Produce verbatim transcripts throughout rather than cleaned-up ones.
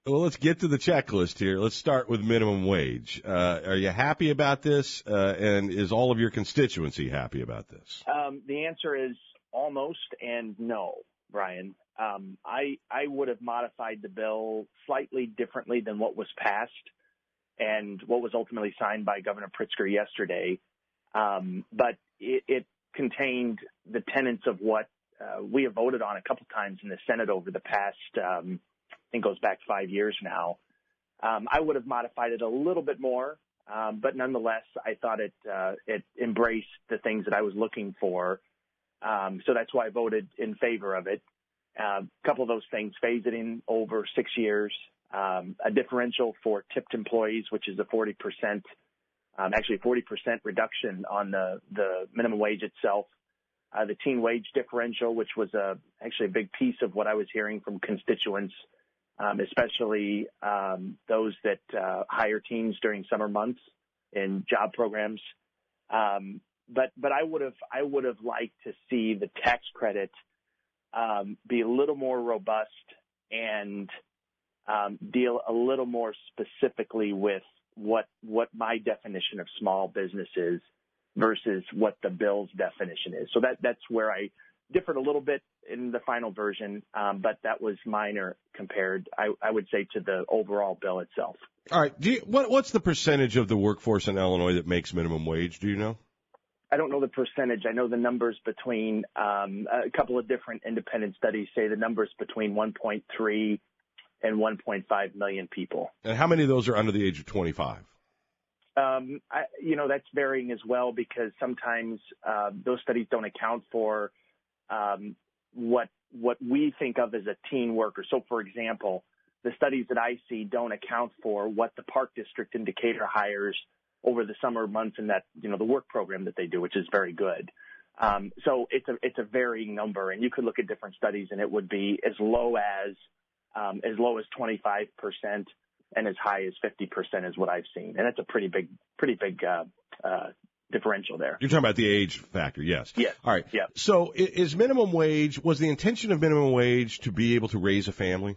Well, let's get to the checklist here. Let's start with minimum wage. Uh, are you happy about this? Uh, and is all of your constituency happy about this? Um, the answer is almost and no, Brian. Um, I, I would have modified the bill slightly differently than what was passed and what was ultimately signed by Governor Pritzker yesterday. Um, but it, it contained the tenets of what uh, we have voted on a couple times in the Senate over the past, um, I think it goes back five years now. Um, I would have modified it a little bit more, um, but nonetheless, I thought it uh, it embraced the things that I was looking for. Um, so that's why I voted in favor of it. Uh, a couple of those things, phase it in over six years, um, a differential for tipped employees, which is a forty percent, um, actually a forty percent reduction on the, the minimum wage itself. Uh, the teen wage differential, which was a, actually a big piece of what I was hearing from constituents, um, especially um, those that uh, hire teens during summer months in job programs. Um, but but I would have I would have liked to see the tax credit um, be a little more robust and um, deal a little more specifically with what what my definition of small business is versus what the bill's definition is. So that that's where I differed a little bit in the final version, um, but that was minor compared, I, I would say, to the overall bill itself. All right. Do you, what, what's the percentage of the workforce in Illinois that makes minimum wage? Do you know? I don't know the percentage. I know the numbers between um, a couple of different independent studies say the numbers between one point three and one point five million people. And how many of those are under the age of twenty-five? Um, I, you know, that's varying as well because sometimes uh, those studies don't account for um, what what we think of as a teen worker. So, for example, the studies that I see don't account for what the Park District in Decatur hires over the summer months in that, you know, the work program that they do, which is very good. Um, so it's a it's a varying number, and you could look at different studies, and it would be as low as um, as low as twenty-five percent. And as high as fifty percent is what I've seen. And that's a pretty big, pretty big uh, uh, differential there. You're talking about the age factor, yes. Yes. All right. Yeah. So is minimum wage, was the intention of minimum wage to be able to raise a family?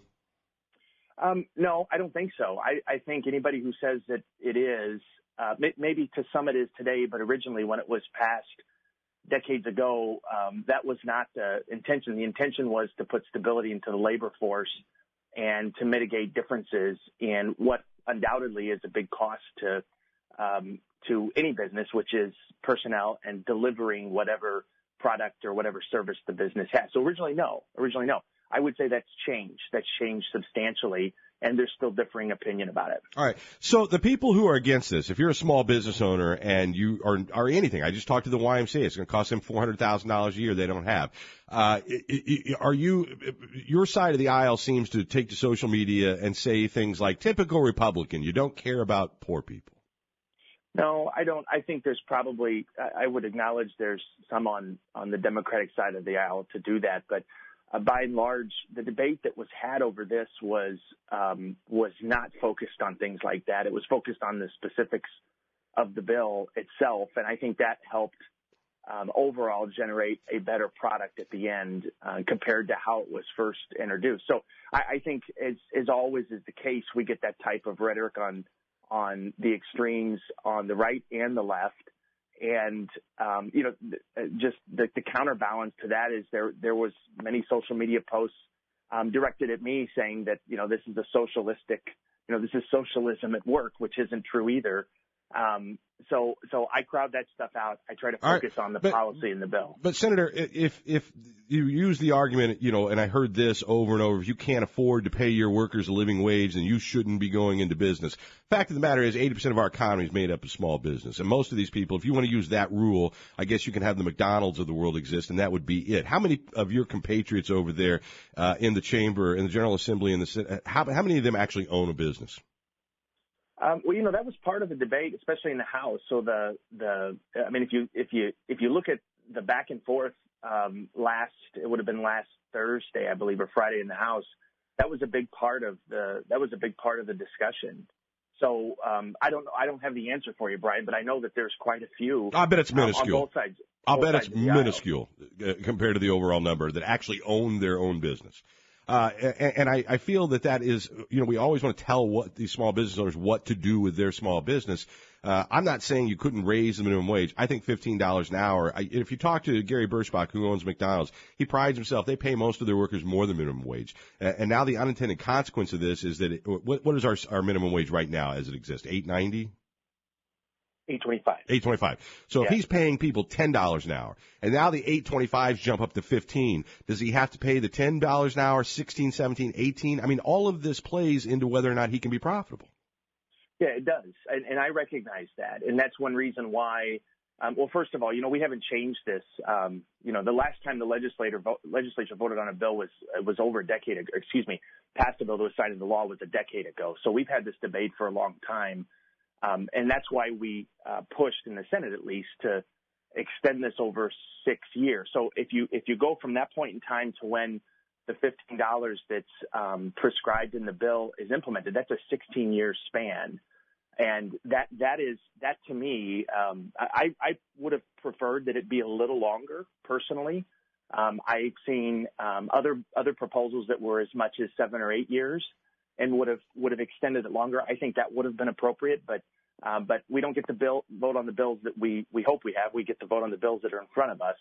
Um, no, I don't think so. I, I think anybody who says that it is, uh, maybe to some it is today, but originally when it was passed decades ago, um, that was not the intention. The intention was to put stability into the labor force and to mitigate differences in what undoubtedly is a big cost to um, to any business, which is personnel and delivering whatever product or whatever service the business has. So originally, no. Originally, no. I would say that's changed. That's changed substantially, and there's still differing opinion about it. All right. So the people who are against this, if you're a small business owner and you are, are anything, I just talked to the Y M C A, it's going to cost them four hundred thousand dollars a year they don't have. Uh, are you, your side of the aisle seems to take to social media and say things like, typical Republican, you don't care about poor people. No, I don't. I think there's probably, I would acknowledge there's some on, on the Democratic side of the aisle to do that, but Uh, by and large, the debate that was had over this was um, was not focused on things like that. It was focused on the specifics of the bill itself, and I think that helped um, overall generate a better product at the end uh, compared to how it was first introduced. So I, I think, as, as always is the case, we get that type of rhetoric on on the extremes on the right and the left. And, um, you know, just the, the counterbalance to that is there, there was many social media posts um, directed at me saying that, you know, this is a socialistic, you know, this is socialism at work, which isn't true either. Um, so, so I crowd that stuff out. I try to focus right, on the but, policy in the bill. But Senator, if, if you use the argument, you know, and I heard this over and over, if you can't afford to pay your workers a living wage, then you shouldn't be going into business. Fact of the matter is eighty percent of our economy is made up of small business. And most of these people, if you want to use that rule, I guess you can have the McDonald's of the world exist, and that would be it. How many of your compatriots over there, uh, in the chamber, in the General Assembly, in the, how, how many of them actually own a business? Um, well, you know, that was part of the debate, especially in the House. So the, the, I mean, if you, if you, if you look at the back and forth, um, last, it would have been last Thursday, I believe, or Friday in the House, that was a big part of the, that was a big part of the discussion. So, um, I don't know, I don't have the answer for you, Brian, but I know that there's quite a few. I bet it's minuscule. Um, on both sides. I'll both bet sides it's minuscule uh, compared to the overall number that actually own their own business. Uh, and, and I, I feel that that is, you know, we always want to tell what these small business owners what to do with their small business. Uh, I'm not saying you couldn't raise the minimum wage. I think fifteen dollars an hour. I, if you talk to Gary Birschbach, who owns McDonald's, he prides himself. They pay most of their workers more than minimum wage. Uh, and now the unintended consequence of this is that it, what, what is our, our minimum wage right now as it exists? eight ninety? eight twenty-five. eight twenty-five. So yeah. if he's paying people ten dollars an hour, and now the eight twenty-fives jump up to fifteen, does he have to pay the ten dollars an hour, sixteen, seventeen, eighteen? I mean, all of this plays into whether or not he can be profitable. Yeah, it does. And, and I recognize that. And that's one reason why, um, well, first of all, you know, we haven't changed this. Um, you know, the last time the legislator vo- legislature voted on a bill was was over a decade ago, excuse me, passed a bill that was signed into law was a decade ago. So we've had this debate for a long time. Um, and that's why we uh, pushed in the Senate, at least, to extend this over six years. So if you if you go from that point in time to when the fifteen dollars that's um, prescribed in the bill is implemented, that's a sixteen-year span. And that that is that to me, um, I, I would have preferred that it be a little longer. Personally, um, I've seen um, other other proposals that were as much as seven or eight years, and would have would have extended it longer. I think that would have been appropriate, but uh, but we don't get to bill, vote on the bills that we we hope we have. We get to vote on the bills that are in front of us,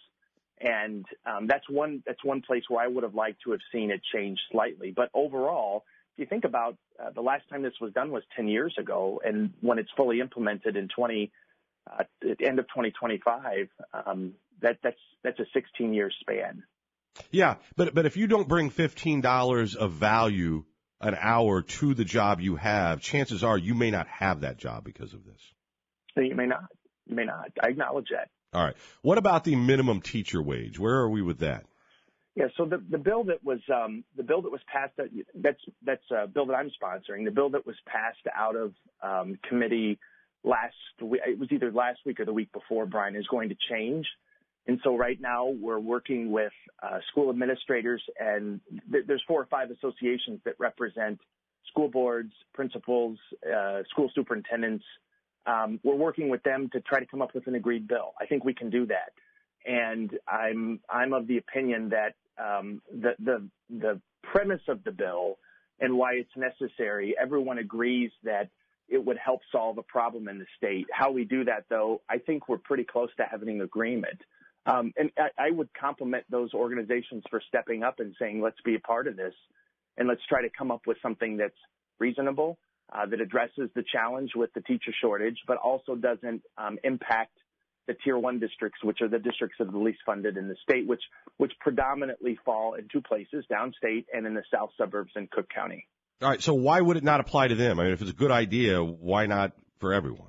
and um, that's one that's one place where I would have liked to have seen it change slightly. But overall, if you think about uh, the last time this was done was ten years ago, and when it's fully implemented in twenty uh, at the end of twenty twenty-five, um, that that's that's a sixteen year span. Yeah, but but if you don't bring fifteen dollars of value an hour to the job you have, chances are you may not have that job because of this. You may not. You may not. I acknowledge that. All right. What about the minimum teacher wage? Where are we with that? Yeah. So the the bill that was um, the bill that was passed that, that's that's a bill that I'm sponsoring. The bill that was passed out of um, committee last week. It was either last week or the week before. Brian, is going to change. And so right now we're working with uh, school administrators, and th- there's four or five associations that represent school boards, principals, uh, school superintendents. Um, we're working with them to try to come up with an agreed bill. I think we can do that. And I'm I'm of the opinion that um, the the the premise of the bill and why it's necessary, everyone agrees that it would help solve a problem in the state. How we do that, though, I think we're pretty close to having an agreement. Um, and I, I would compliment those organizations for stepping up and saying, let's be a part of this, and let's try to come up with something that's reasonable, uh, that addresses the challenge with the teacher shortage, but also doesn't um, impact the tier one districts, which are the districts that are the least funded in the state, which which predominantly fall in two places, downstate and in the south suburbs in Cook County. All right, so why would it not apply to them? I mean, if it's a good idea, why not for everyone?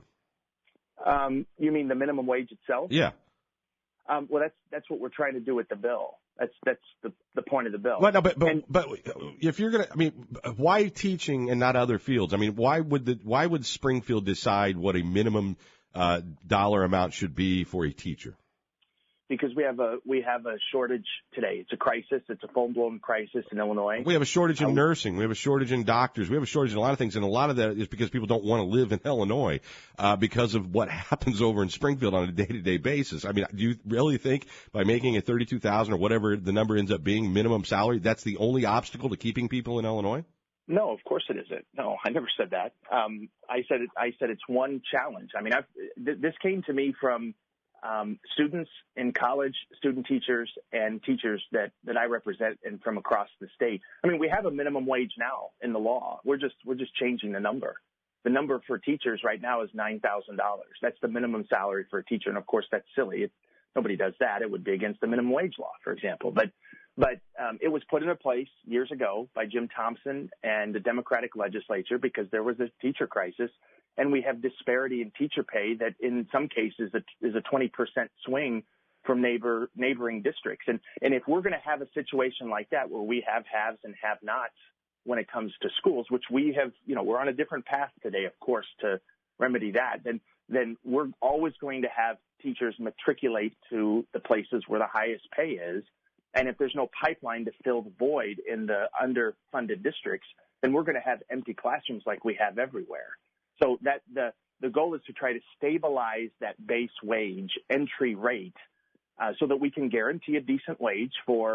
Um, you mean the minimum wage itself? Yeah. Um, well, that's that's what we're trying to do with the bill. That's that's the the point of the bill. Well, no, but but and, but if you're gonna, I mean, why teaching and not other fields? I mean, why would the why would Springfield decide what a minimum uh, dollar amount should be for a teacher? Because we have a we have a shortage today. It's a crisis. It's a full-blown crisis in Illinois. We have a shortage in um, nursing. We have a shortage in doctors. We have a shortage in a lot of things, and a lot of that is because people don't want to live in Illinois uh, because of what happens over in Springfield on a day-to-day basis. I mean, do you really think by making it thirty-two thousand dollars or whatever the number ends up being minimum salary, that's the only obstacle to keeping people in Illinois? No, of course it isn't. No, I never said that. Um, I said it, I said it's one challenge. I mean, I've, th- this came to me from Um, students in college, student teachers, and teachers that, that I represent and from across the state. I mean, we have a minimum wage now in the law. We're just we're just changing the number. The number for teachers right now is nine thousand dollars. That's the minimum salary for a teacher, and of course that's silly. It, nobody does that. It would be against the minimum wage law, for example. But but um, it was put into place years ago by Jim Thompson and the Democratic legislature because there was a teacher crisis. And we have disparity in teacher pay that in some cases is a twenty percent swing from neighbor neighboring districts. And, and if we're going to have a situation like that where we have haves and have-nots when it comes to schools, which we have, you know, we're on a different path today, of course, to remedy that, then, then we're always going to have teachers matriculate to the places where the highest pay is. And if there's no pipeline to fill the void in the underfunded districts, then we're going to have empty classrooms like we have everywhere. So that the, the goal is to try to stabilize that base wage entry rate uh, so that we can guarantee a decent wage for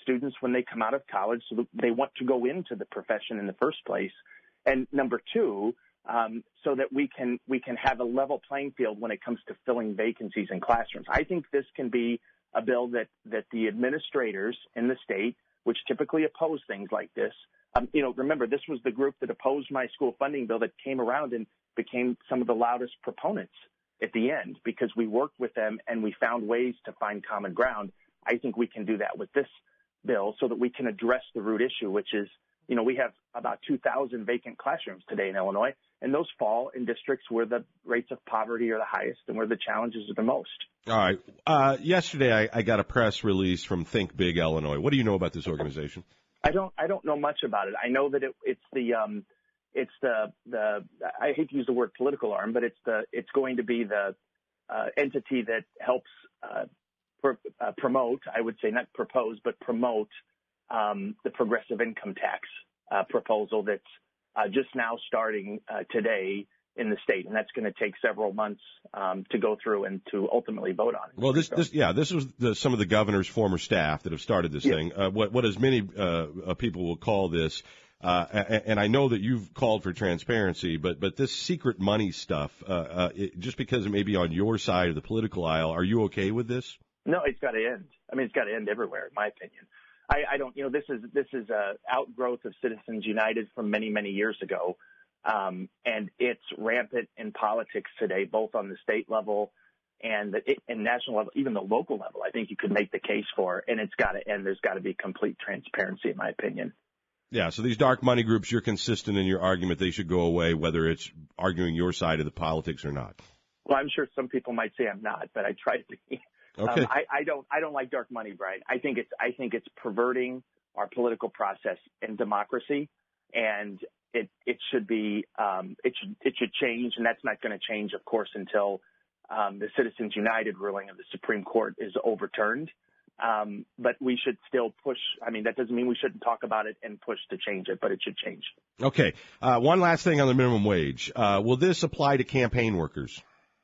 students when they come out of college so that they want to go into the profession in the first place. And number two, um, so that we can we can have a level playing field when it comes to filling vacancies in classrooms. I think this can be a bill that, that the administrators in the state, which typically oppose things like this, um, you know, remember, this was the group that opposed my school funding bill that came around and became some of the loudest proponents at the end because we worked with them and we found ways to find common ground. I think we can do that with this bill so that we can address the root issue, which is, you know, we have about two thousand vacant classrooms today in Illinois, and those fall in districts where the rates of poverty are the highest and where the challenges are the most. All right. Uh, yesterday, I, I got a press release from Think Big Illinois. What do you know about this organization? I don't. I don't know much about it. I know that it, it's the. Um, it's the the. I hate to use the word political arm, but it's the. It's going to be the uh, entity that helps uh, pr- uh, promote. I would say not propose, but promote um, the progressive income tax uh, proposal that's uh, just now starting uh, today in the state, and that's going to take several months um, to go through and to ultimately vote on it. Well, this, this, yeah, this was the, some of the governor's former staff that have started this yeah. thing. Uh, what, what as many uh, people will call this, uh, and, and I know that you've called for transparency, but but this secret money stuff, uh, uh, it, just because it may be on your side of the political aisle, are you okay with this? No, it's got to end. I mean, it's got to end everywhere, in my opinion. I, I don't, you know, this is this is a outgrowth of Citizens United from many many years ago. Um, and it's rampant in politics today, both on the state level and the and national level, even the local level. I think you could make the case for, and it's got to end. There's got to be complete transparency, in my opinion. Yeah. So these dark money groups, you're consistent in your argument they should go away, whether it's arguing your side of the politics or not. Well, I'm sure some people might say I'm not, but I try to be. Okay. Um, I, I don't. I don't like dark money, Brian. I think it's. I think it's perverting our political process and democracy, and It, it should be, um, it should, it should change, and that's not going to change, of course, until um, the Citizens United ruling of the Supreme Court is overturned. Um, but we should still push. I mean, that doesn't mean we shouldn't talk about it and push to change it, but it should change. Okay. Uh, one last thing on the minimum wage. Uh, will this apply to campaign workers?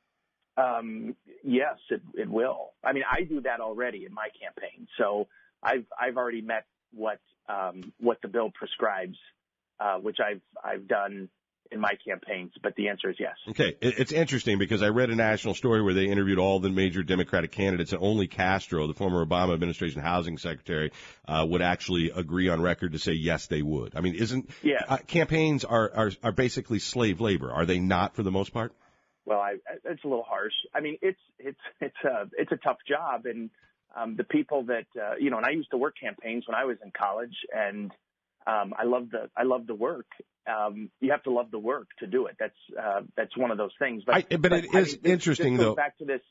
Um, yes, it, it will. I mean, I do that already in my campaign, so I've I've already met what um, what the bill prescribes. Uh, which I've I've done in my campaigns, but the answer is yes. Okay, it's interesting because I read a national story where they interviewed all the major Democratic candidates, and only Castro, the former Obama administration housing secretary, uh, would actually agree on record to say yes, they would. I mean, isn't yeah. uh, campaigns are, are are basically slave labor? Are they not for the most part? Well, I, it's a little harsh. I mean, it's it's it's a it's a tough job, and um, the people that uh, you know, and I used to work campaigns when I was in college, and Um, I love the I love the work. Um, you have to love the work to do it. That's uh, that's one of those things. But, I, but, but it I is mean, this, interesting, this goes though. Back to this.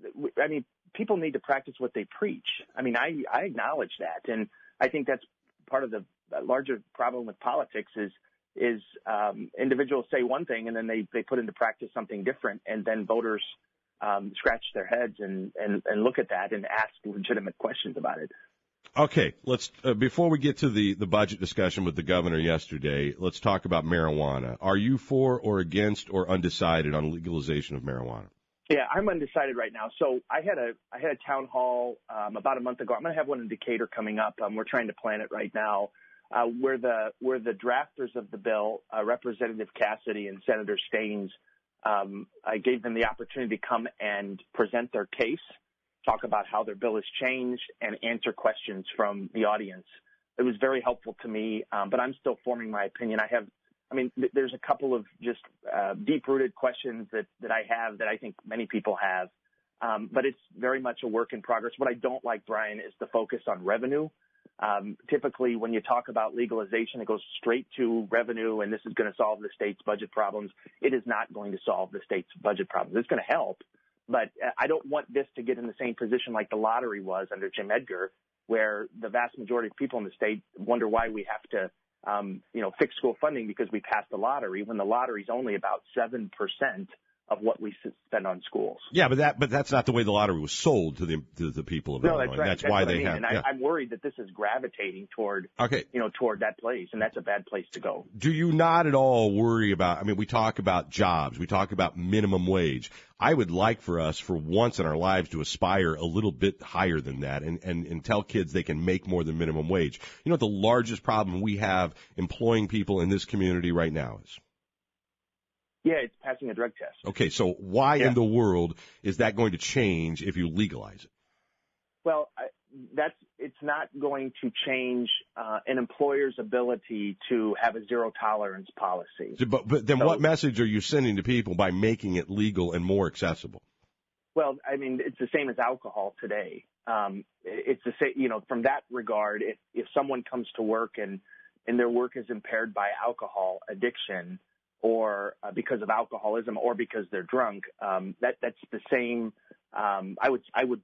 I mean, people need to practice what they preach. I mean, I I acknowledge that, and I think that's part of the larger problem with politics is is um, individuals say one thing and then they they put into practice something different, and then voters um, scratch their heads and, and and look at that and ask legitimate questions about it. Okay, let's uh, before we get to the, the budget discussion with the governor yesterday, let's talk about marijuana. Are you for or against or undecided on legalization of marijuana? Yeah, I'm undecided right now. So I had a I had a town hall um, about a month ago. I'm going to have one in Decatur coming up. Um, we're trying to plan it right now. Uh, where the where the drafters of the bill, uh, Representative Cassidy and Senator Staines, um, I gave them the opportunity to come and present their case, talk about how their bill has changed, and answer questions from the audience. It was very helpful to me, um, but I'm still forming my opinion. I have, I mean, th- there's a couple of just uh, deep-rooted questions that, that I have that I think many people have, um, but it's very much a work in progress. What I don't like, Brian, is the focus on revenue. Um, typically, when you talk about legalization, it goes straight to revenue, and this is going to solve the state's budget problems. It is not going to solve the state's budget problems. It's going to help. But I don't want this to get in the same position like the lottery was under Jim Edgar, where the vast majority of people in the state wonder why we have to, um, you know, fix school funding because we passed the lottery, when the lottery is only about seven percent of what we spend on schools. Yeah, but that but that's not the way the lottery was sold to the to the people of no, Illinois. That's right. That's, that's why what they I mean. have. And yeah. I, I'm worried that this is gravitating toward, okay. you know, toward that place, and that's a bad place to go. Do you not at all worry about? I mean, we talk about jobs, we talk about minimum wage. I would like for us, for once in our lives, to aspire a little bit higher than that, and and and tell kids they can make more than minimum wage. You know what the largest problem we have employing people in this community right now is? Yeah, it's passing a drug test. Okay, so why yeah. in the world is that going to change if you legalize it? Well, I, that's it's not going to change uh, an employer's ability to have a zero tolerance policy. So, but, but then so, what message are you sending to people by making it legal and more accessible? Well, I mean, it's the same as alcohol today. Um, it's the same, you know, from that regard, if, if someone comes to work and, and their work is impaired by alcohol addiction, or uh, because of alcoholism, or because they're drunk, um, that that's the same. Um, I would I would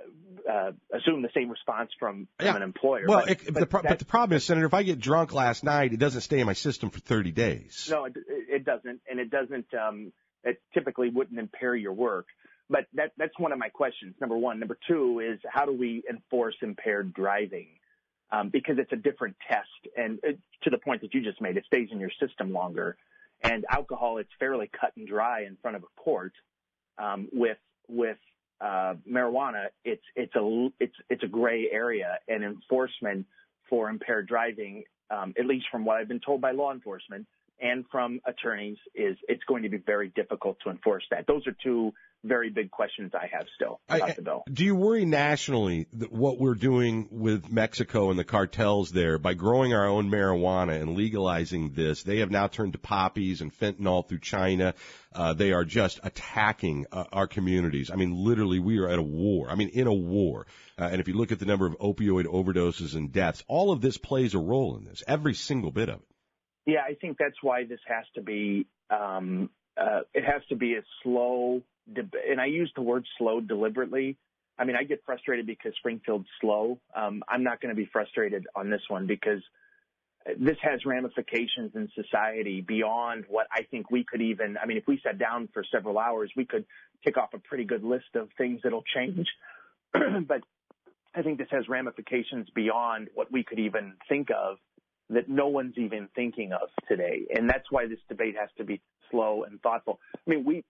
uh, assume the same response from, from yeah. an employer. Well, but, it, but, the pro- but the problem is, Senator, if I get drunk last night, it doesn't stay in my system for thirty days. No, it, it doesn't, and it doesn't. Um, it typically wouldn't impair your work. But that that's one of my questions. Number one. Number two is, how do we enforce impaired driving? Um, because it's a different test, and it, to the point that you just made, it stays in your system longer. And alcohol, it's fairly cut and dry in front of a court. Um, with with uh, marijuana, it's it's a it's it's a gray area, and enforcement for impaired driving, um, at least from what I've been told by law enforcement and from attorneys, is it's going to be very difficult to enforce that. Those are two very big questions I have still about I, the bill. Do you worry nationally that what we're doing with Mexico and the cartels there by growing our own marijuana and legalizing this? They have now turned to poppies and fentanyl through China. Uh, they are just attacking uh, our communities. I mean, literally, we are at a war. I mean, in a war. Uh, and if you look at the number of opioid overdoses and deaths, all of this plays a role in this, every single bit of it. Yeah, I think that's why this has to be, um, uh, it has to be a slow, and I use the word slow deliberately. I mean, I get frustrated because Springfield's slow. Um, I'm not going to be frustrated on this one because this has ramifications in society beyond what I think we could even, I mean, if we sat down for several hours, we could tick off a pretty good list of things that'll change. But I think this has ramifications beyond what we could even think of, that no one's even thinking of today. And that's why this debate has to be slow and thoughtful. I mean, we,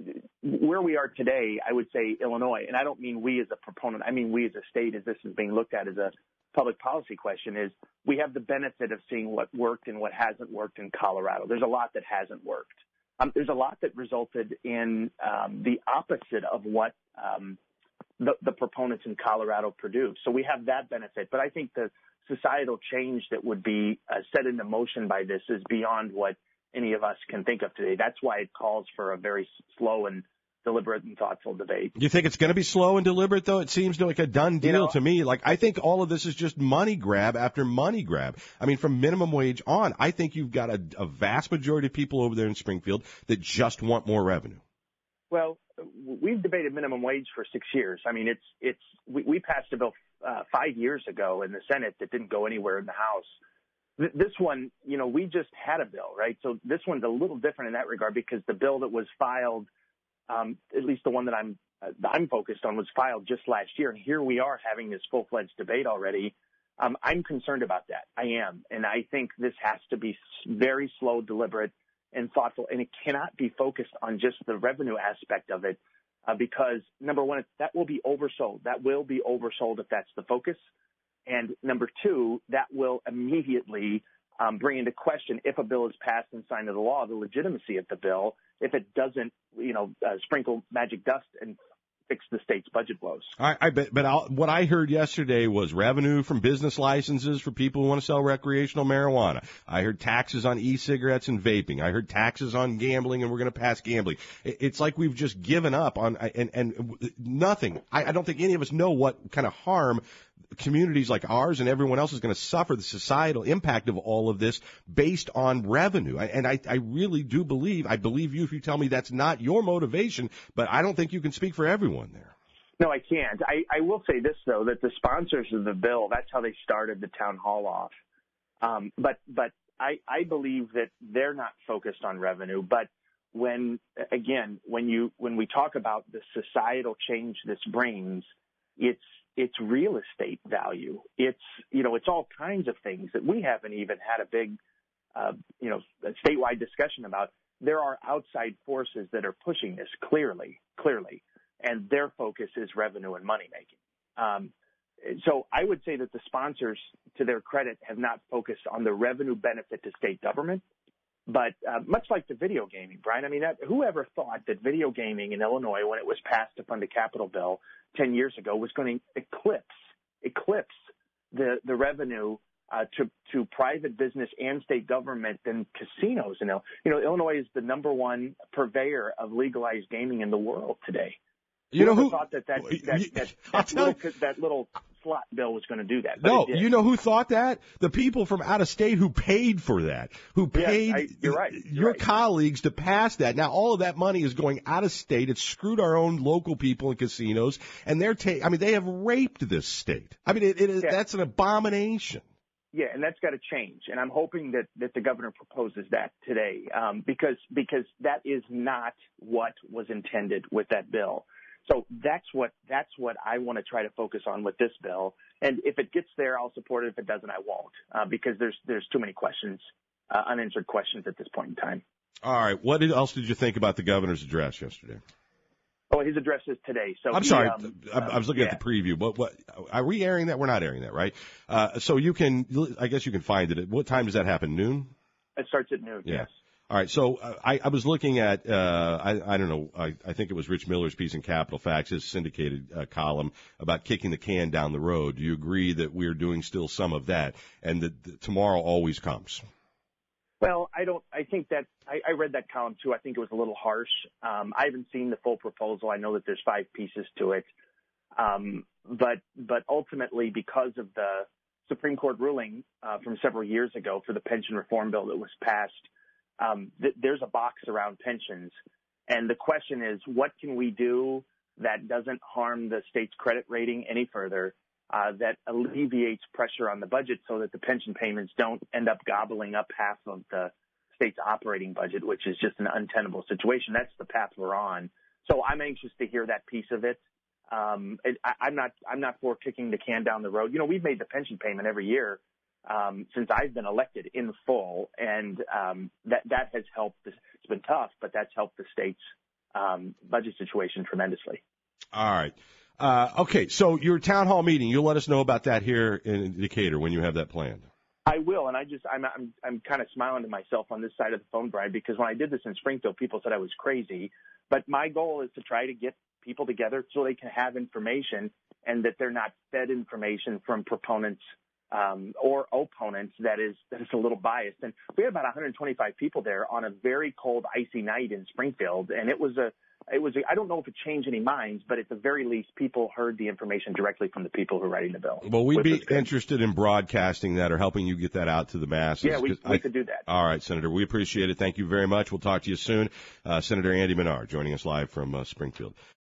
where we are today, I would say Illinois, and I don't mean we as a proponent, I mean we as a state, as this is being looked at as a public policy question, is we have the benefit of seeing what worked and what hasn't worked in Colorado. There's a lot that hasn't worked. Um, there's a lot that resulted in um, the opposite of what um, the, the proponents in Colorado produced. So we have that benefit. But I think the societal change that would be uh, set into motion by this is beyond what any of us can think of today. That's why it calls for a very slow and deliberate and thoughtful debate. You think it's going to be slow and deliberate, though? It seems like a done deal you know, to me. Like, I think all of this is just money grab after money grab. I mean, from minimum wage on, I think you've got a, a vast majority of people over there in Springfield that just want more revenue. Well, we've debated minimum wage for six years. I mean, it's it's we, we passed a bill uh, five years ago in the Senate that didn't go anywhere in the House. Th- this one, you know, we just had a bill, right? So this one's a little different in that regard because the bill that was filed, um, at least the one that I'm uh, I'm focused on, was filed just last year, and here we are having this full-fledged debate already. Um, I'm concerned about that. I am, and I think this has to be very slow, deliberate, and thoughtful, and it cannot be focused on just the revenue aspect of it, uh, because number one, that will be oversold. That will be oversold if that's the focus. And number two, that will immediately um, bring into question, if a bill is passed and signed into law, the legitimacy of the bill, if it doesn't, you know, uh, sprinkle magic dust and fix the state's budget blows. I, I bet, but I'll, what I heard yesterday was revenue from business licenses for people who want to sell recreational marijuana. I heard taxes on e-cigarettes and vaping. I heard taxes on gambling, and we're going to pass gambling. It, it's like we've just given up on, and, and nothing. I, I don't think any of us know what kind of harm communities like ours and everyone else is going to suffer, the societal impact of all of this based on revenue. I, and I, I really do believe, I believe you if you tell me that's not your motivation, but I don't think you can speak for everyone there. No, I can't. I, I will say this, though, that the sponsors of the bill, that's how they started the town hall off. Um, but but I, I believe that they're not focused on revenue. But when, again, when you when we talk about the societal change this brings, it's it's real estate value. It's you know it's all kinds of things that we haven't even had a big uh, you know statewide discussion about. There are outside forces that are pushing this clearly, clearly, and their focus is revenue and money making. Um, so I would say that the sponsors, to their credit, have not focused on the revenue benefit to state government. But uh, much like the video gaming, Brian, I mean, that, whoever thought that video gaming in Illinois, when it was passed to fund a capital bill ten years ago, was going to eclipse eclipse the the revenue uh, to to private business and state government than casinos? You know, you know, Illinois is the number one purveyor of legalized gaming in the world today. You know who thought that that that, you, that, that, little, that little slot bill was going to do that? But no, you know who thought that? The people from out of state who paid for that, who paid yeah, I, you're right, you're your right. colleagues to pass that. Now all of that money is going out of state. It's screwed our own local people in casinos, and they're ta- I mean, they have raped this state. I mean, it, it is yeah. that's an abomination. Yeah, and that's got to change. And I'm hoping that, that the governor proposes that today, um, because because that is not what was intended with that bill. So that's what that's what I want to try to focus on with this bill. And if it gets there, I'll support it. If it doesn't, I won't, uh, because there's there's too many questions, uh, unanswered questions at this point in time. All right. What else did you think about the governor's address yesterday? Oh, his address is today. So I'm he, sorry, um, I, I was looking yeah. at the preview. What what are we airing that? We're not airing that, right? Uh, so you can, I guess you can find it. At what time does that happen? Noon? It starts at noon. Yeah. Yes. All right, so uh, I, I was looking at, uh, I, I don't know, I, I think it was Rich Miller's piece in Capital Facts, his syndicated uh, column about kicking the can down the road. Do you agree that we're doing still some of that and that the, tomorrow always comes? Well, I don't, I think that, I, I read that column too. I think it was a little harsh. Um, I haven't seen the full proposal. I know that there's five pieces to it. Um, but, but ultimately, because of the Supreme Court ruling uh, from several years ago for the pension reform bill that was passed, Um, th- there's a box around pensions, and the question is, what can we do that doesn't harm the state's credit rating any further, uh, that alleviates pressure on the budget so that the pension payments don't end up gobbling up half of the state's operating budget, which is just an untenable situation. That's the path we're on. So I'm anxious to hear that piece of it. Um, it I, I'm not I'm not for kicking the can down the road. You know, we've made the pension payment every year Um, since I've been elected in full, and um, that that has helped. It's been tough, but that's helped the state's um, budget situation tremendously. All right. Uh, okay, so your town hall meeting, you'll let us know about that here in Decatur when you have that planned. I will, and I just I'm I'm, I'm kind of smiling to myself on this side of the phone, Brian, because when I did this in Springfield, people said I was crazy. But my goal is to try to get people together so they can have information and that they're not fed information from proponents Um, or opponents that is that is a little biased. And we had about one hundred twenty-five people there on a very cold, icy night in Springfield, and it was a it was a, I don't know if it changed any minds, but at the very least, people heard the information directly from the people who are writing the bill. Well, we'd be interested in broadcasting that or helping you get that out to the masses. Yeah, we, we I, could do that. All right, Senator, we appreciate it. Thank you very much. We'll talk to you soon. Uh, Senator Andy Menard joining us live from uh, Springfield.